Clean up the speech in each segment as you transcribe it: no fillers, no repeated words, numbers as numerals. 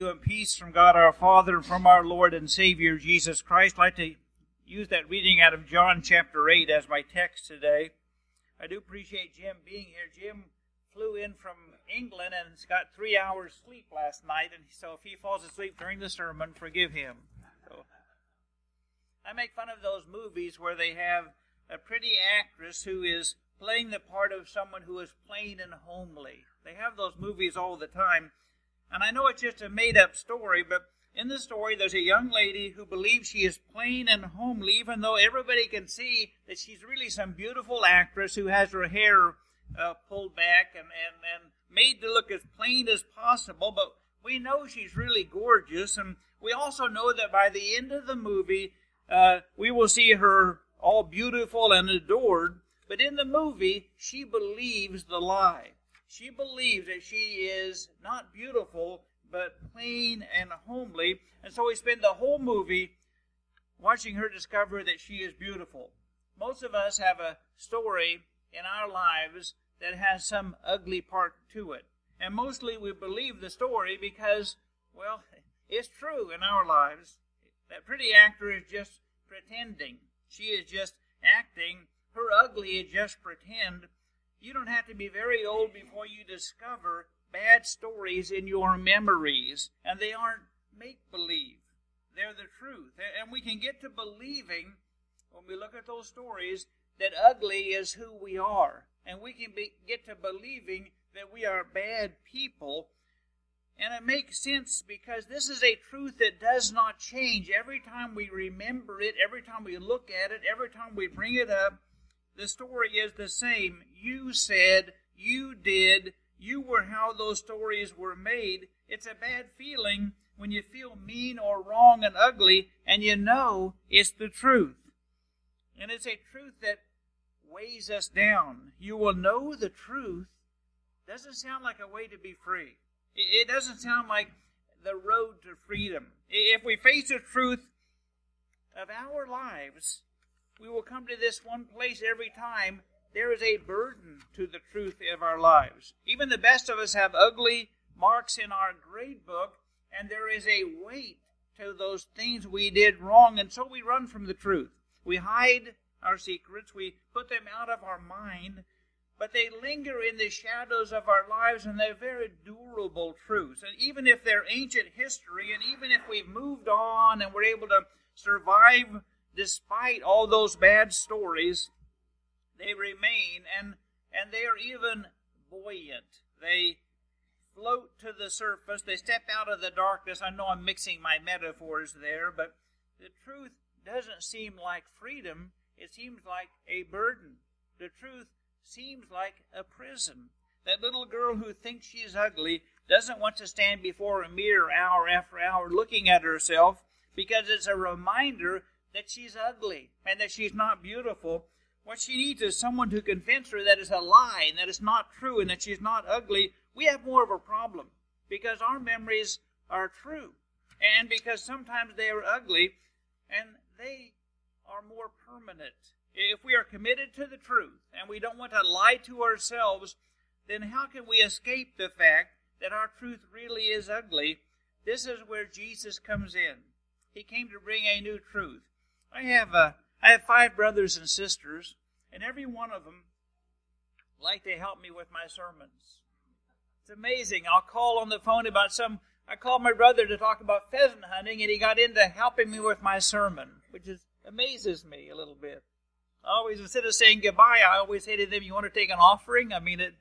And peace from God our Father and from our Lord and Savior Jesus Christ. I'd like to use that reading out of John chapter 8 as my text today. I do appreciate Jim being here. Jim flew in from England and got 3 hours sleep last night, and so if he falls asleep during the sermon, forgive him. So, I make fun of those movies where they have a pretty actress who is playing the part of someone who is plain and homely. They have those movies all the time. And I know it's just a made-up story, but in the story there's a young lady who believes she is plain and homely, even though everybody can see that she's really some beautiful actress who has her hair pulled back and made to look as plain as possible. But we know she's really gorgeous, and we also know that by the end of the movie, we will see her all beautiful and adored. But in the movie, she believes the lie. She believes that she is not beautiful, but plain and homely. And so we spend the whole movie watching her discover that she is beautiful. Most of us have a story in our lives that has some ugly part to it. And mostly we believe the story because, well, it's true in our lives. That pretty actor is just pretending. She is just acting. Her ugly is just pretend. You don't have to be very old before you discover bad stories in your memories. And they aren't make-believe. They're the truth. And we can get to believing, when we look at those stories, that ugly is who we are. And we can get to believing that we are bad people. And it makes sense because this is a truth that does not change. Every time we remember it, every time we look at it, every time we bring it up, the story is the same. You said, you did, you were how those stories were made. It's a bad feeling when you feel mean or wrong and ugly, and you know it's the truth. And it's a truth that weighs us down. You will know the truth. Doesn't sound like a way to be free. It doesn't sound like the road to freedom. If we face the truth of our lives, we will come to this one place every time. There is a burden to the truth of our lives. Even the best of us have ugly marks in our grade book, and there is a weight to those things we did wrong, and so we run from the truth. We hide our secrets, we put them out of our mind, but they linger in the shadows of our lives, and they're very durable truths. And even if they're ancient history, and even if we've moved on and we're able to survive despite all those bad stories, they remain, and they are even buoyant. They float to the surface. They step out of the darkness. I know I'm mixing my metaphors there, but the truth doesn't seem like freedom. It seems like a burden. The truth seems like a prison. That little girl who thinks she's ugly doesn't want to stand before a mirror hour after hour looking at herself, because it's a reminder that she's ugly and that she's not beautiful. What she needs is someone to convince her that it's a lie and that it's not true and that she's not ugly. We have more of a problem because our memories are true and because sometimes they are ugly and they are more permanent. If we are committed to the truth and we don't want to lie to ourselves, then how can we escape the fact that our truth really is ugly? This is where Jesus comes in. He came to bring a new truth. I have 5 brothers and sisters, and every one of them like to help me with my sermons. It's amazing. I'll call on the phone about I called my brother to talk about pheasant hunting, and he got into helping me with my sermon, which amazes me a little bit. Instead of saying goodbye, I always say to them, you want to take an offering?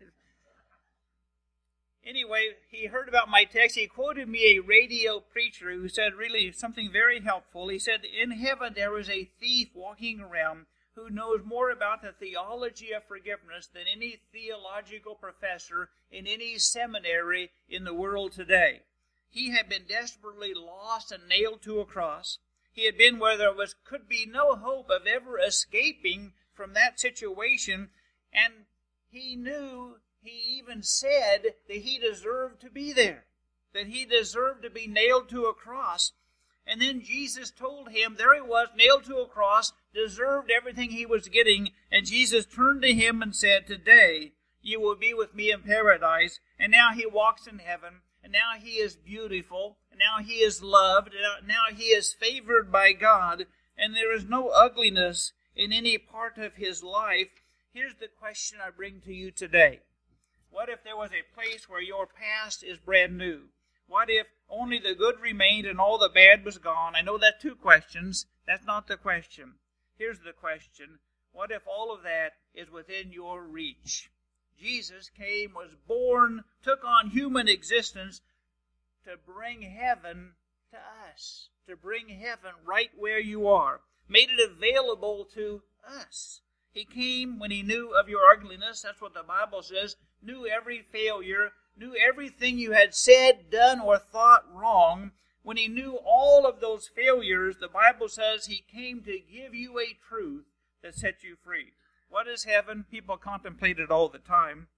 Anyway, he heard about my text. He quoted me a radio preacher who said really something very helpful. He said, in heaven there is a thief walking around who knows more about the theology of forgiveness than any theological professor in any seminary in the world today. He had been desperately lost and nailed to a cross. He had been where there could be no hope of ever escaping from that situation, and he knew, he even said that he deserved to be there, that he deserved to be nailed to a cross. And then Jesus told him, there he was, nailed to a cross, deserved everything he was getting, and Jesus turned to him and said, today you will be with me in paradise. And now he walks in heaven, and now he is beautiful, and Now he is loved. Now he is favored by God. And there is no ugliness in any part of his life. Here's the question I bring to you today. What if there was a place where your past is brand new? What if only the good remained and all the bad was gone? I know that's two questions. That's not the question. Here's the question. What if all of that is within your reach? Jesus came, was born, took on human existence to bring heaven to us, to bring heaven right where you are, made it available to us. He came when he knew of your ugliness. That's what the Bible says. Knew every failure, knew everything you had said, done, or thought wrong. When he knew all of those failures, the Bible says he came to give you a truth that set you free. What is heaven? People contemplate it all the time.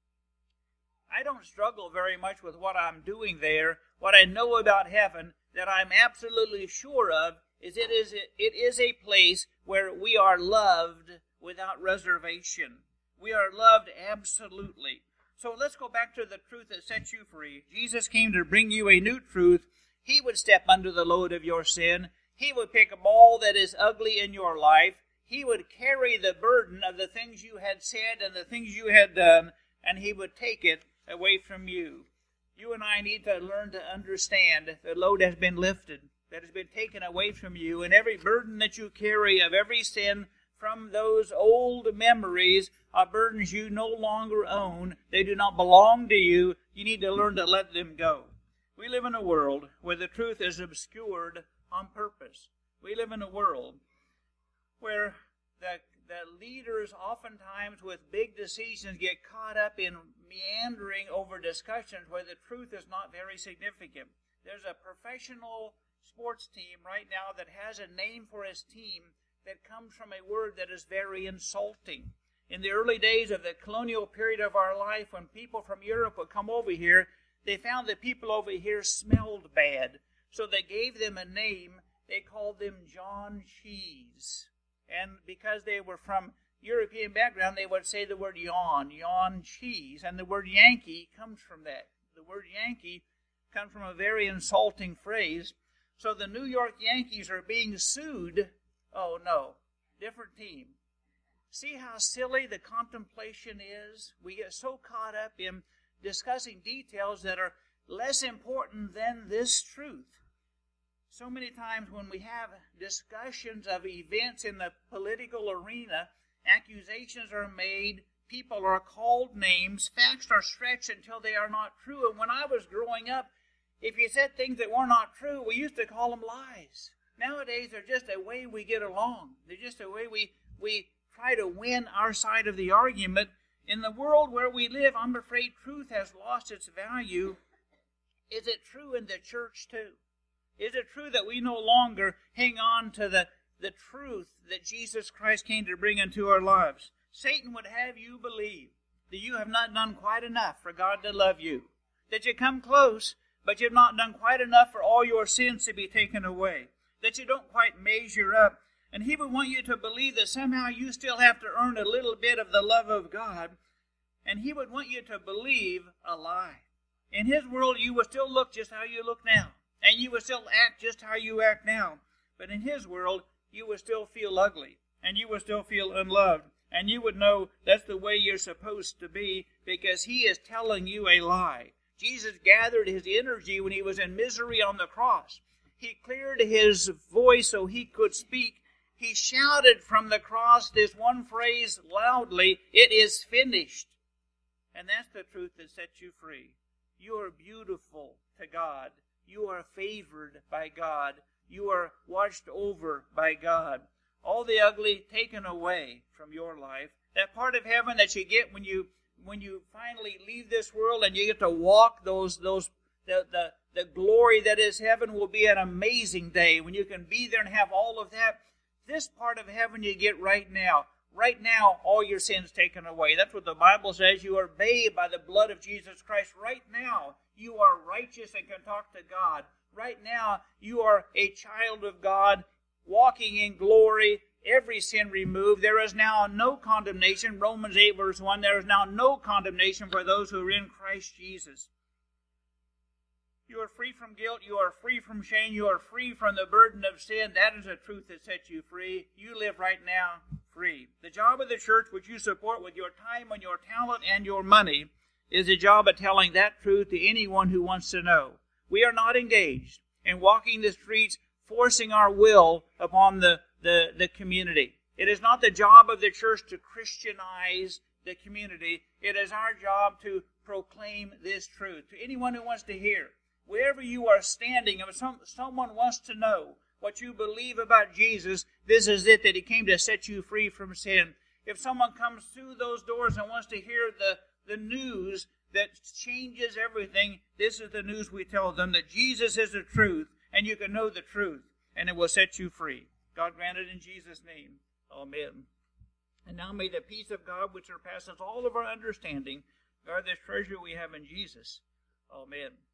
I don't struggle very much with what I'm doing there. What I know about heaven that I'm absolutely sure of is it is a place where we are loved without reservation. We are loved absolutely. So let's go back to the truth that sets you free. Jesus came to bring you a new truth. He would step under the load of your sin. He would pick up all that is ugly in your life. He would carry the burden of the things you had said and the things you had done, and he would take it away from you. You and I need to learn to understand the load has been lifted, that has been taken away from you, and every burden that you carry of every sin from those old memories are burdens you no longer own. They do not belong to you. You need to learn to let them go. We live in a world where the truth is obscured on purpose. We live in a world where the leaders oftentimes with big decisions get caught up in meandering over discussions where the truth is not very significant. There's a professional sports team right now that has a name for his team that comes from a word that is very insulting. In the early days of the colonial period of our life, when people from Europe would come over here, they found that people over here smelled bad. So they gave them a name. They called them John Cheese. And because they were from European background, they would say the word yawn cheese. And the word Yankee comes from that. The word Yankee comes from a very insulting phrase. So the New York Yankees are being sued. Oh no, different team. See how silly the contemplation is? We get so caught up in discussing details that are less important than this truth. So many times when we have discussions of events in the political arena, accusations are made, people are called names, facts are stretched until they are not true. And when I was growing up, if you said things that were not true, we used to call them lies. Nowadays, they're just a way we get along. They're just a way we try to win our side of the argument. In the world where we live, I'm afraid truth has lost its value. Is it true in the church too? Is it true that we no longer hang on to the truth that Jesus Christ came to bring into our lives? Satan would have you believe that you have not done quite enough for God to love you. That you come close, but you've not done quite enough for all your sins to be taken away. That you don't quite measure up. And he would want you to believe that somehow you still have to earn a little bit of the love of God. And he would want you to believe a lie. In his world, you will still look just how you look now. And you will still act just how you act now. But in his world, you will still feel ugly. And you will still feel unloved. And you would know that's the way you're supposed to be because he is telling you a lie. Jesus gathered his energy when he was in misery on the cross. He cleared his voice so he could speak. He shouted from the cross this one phrase loudly, "It is finished." And that's the truth that sets you free. You are beautiful to God. You are favored by God. You are watched over by God. All the ugly taken away from your life. That part of heaven that you get when you finally leave this world and you get to walk the glory that is heaven will be an amazing day when you can be there and have all of that. This part of heaven you get right now. Right now, all your sins taken away. That's what the Bible says. You are bathed by the blood of Jesus Christ. Right now, you are righteous and can talk to God. Right now, you are a child of God, walking in glory, every sin removed. There is now no condemnation. Romans 8 verse 1, there is now no condemnation for those who are in Christ Jesus. You are free from guilt. You are free from shame. You are free from the burden of sin. That is a truth that sets you free. You live right now free. The job of the church, which you support with your time and your talent and your money, is the job of telling that truth to anyone who wants to know. We are not engaged in walking the streets, forcing our will upon the community. It is not the job of the church to Christianize the community. It is our job to proclaim this truth to anyone who wants to hear. Wherever you are standing, if someone wants to know what you believe about Jesus, this is it, that He came to set you free from sin. If someone comes through those doors and wants to hear the news that changes everything, this is the news we tell them, that Jesus is the truth, and you can know the truth, and it will set you free. God grant it in Jesus' name. Amen. And now may the peace of God, which surpasses all of our understanding, guard this treasure we have in Jesus. Amen.